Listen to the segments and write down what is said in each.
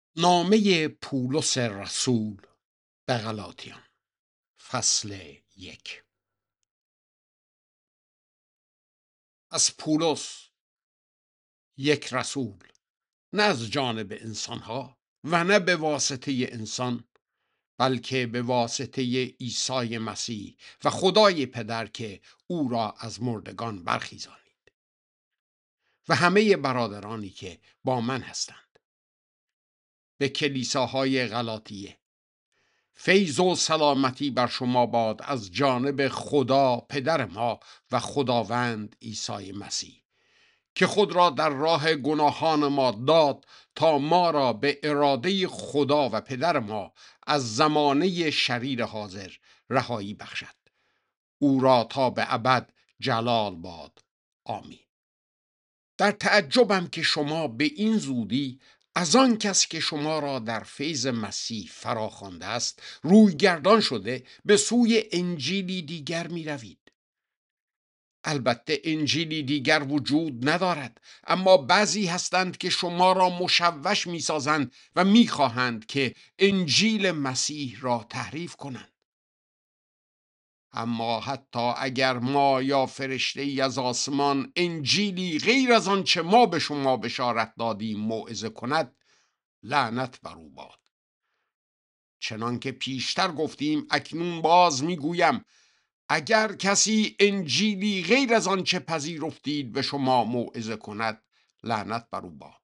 نامه پولس رسول به غلاطیان، فصل 1. از پولس، یک رسول، نه از جانب انسانها و نه به واسطه انسان، بلکه به واسطه عیسی مسیح و خدای پدر که او را از مردگان برخیزانید، و همه برادرانی که با من هستند. به کلیساهای غلاطیه: فیض و سلامتی بر شما باد از جانب خدا پدر ما و خداوند عیسی مسیح، که خود را در راه گناهان ما داد تا ما را به اراده خدا و پدر ما از زمانه شریر حاضر رهایی بخشد. او را تا به ابد جلال باد. آمین. در تعجبم که شما به این زودی از آن کس که شما را در فیض مسیح فراخوانده است روی گردان شده به سوی انجیلی دیگر می روید. البته انجیلی دیگر وجود ندارد، اما بعضی هستند که شما را مشوش می سازند و می خواهند که انجیل مسیح را تحریف کنند. اما حتی اگر ما یا فرشته ای از آسمان انجیلی غیر از آنچه ما به شما بشارت دادیم موعظه کند، لعنت بر او باد. چنانکه پیشتر گفتیم اکنون باز میگویم: اگر کسی انجیلی غیر از آنچه پذیرفتید به شما موعظه کند، لعنت بر او باد.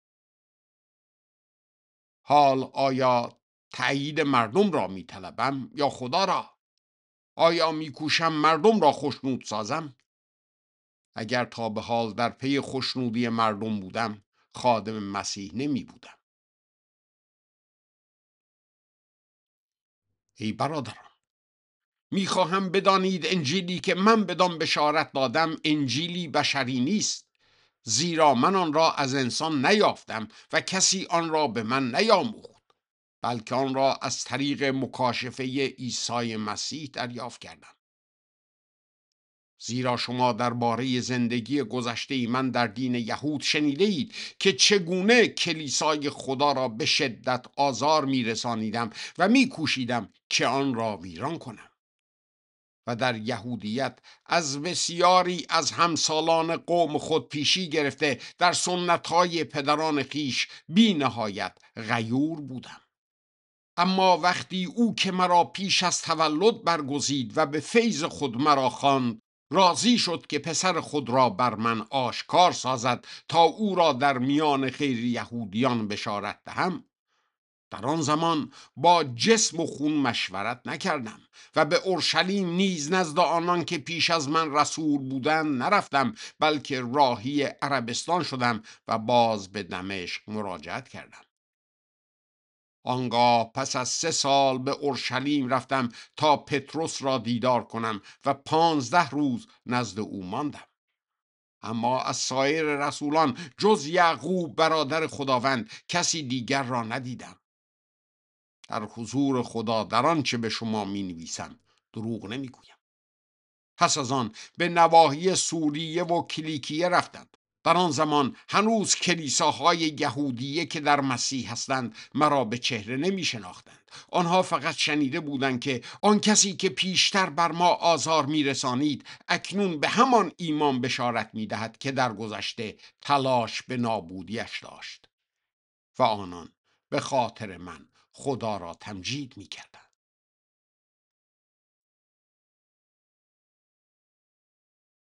حال آیا تأیید مردم را میطلبم یا خدا را؟ آیا میکوشم مردم را خوشنود سازم؟ اگر تا به حال در پی خوشنودی مردم بودم، خادم مسیح نمی بودم. ای برادران، میخواهم بدانید انجیلی که من بدان بشارت دادم انجیلی بشری نیست، زیرا من آن را از انسان نیافتم و کسی آن را به من نیاموخت، بلکه آن را از طریق مکاشفه عیسی مسیح دریافت کردم. زیرا شما درباره زندگی گذشته من در دین یهود شنیده اید که چگونه کلیسای خدا را به شدت آزار میرسانیدم و میکوشیدم که آن را ویران کنم، و در یهودیت از بسیاری از همسالان قوم خود پیشی گرفته در سنتهای پدران خیش بی نهایت غیور بودم. اما وقتی او که مرا پیش از تولد برگزید و به فیض خود مرا خواند، راضی شد که پسر خود را بر من آشکار سازد تا او را در میان غیر یهودیان بشارت دهم، در آن زمان با جسم و خون مشورت نکردم و به اورشلیم نیز نزد آنان که پیش از من رسول بودند نرفتم، بلکه راهی عربستان شدم و باز به دمشق مراجعت کردم. آنگاه پس از 3 سال به اورشلیم رفتم تا پتروس را دیدار کنم و 15 روز نزد او ماندم. اما از سایر رسولان جز یعقوب برادر خداوند کسی دیگر را ندیدم. در حضور خدا در آنچه به شما می نویسم دروغ نمی گویم. پس از آن به نواحی سوریه و کلیکیه رفتم. در آن زمان هنوز کلیساهای یهودیه که در مسیح هستند مرا به چهره نمی شناختند. آنها فقط شنیده بودند که آن کسی که پیشتر بر ما آزار می رسانید اکنون به همان ایمان بشارت می دهد که در گذشته تلاش به نابودیش داشت، و آنان به خاطر من خدا را تمجید می کردند.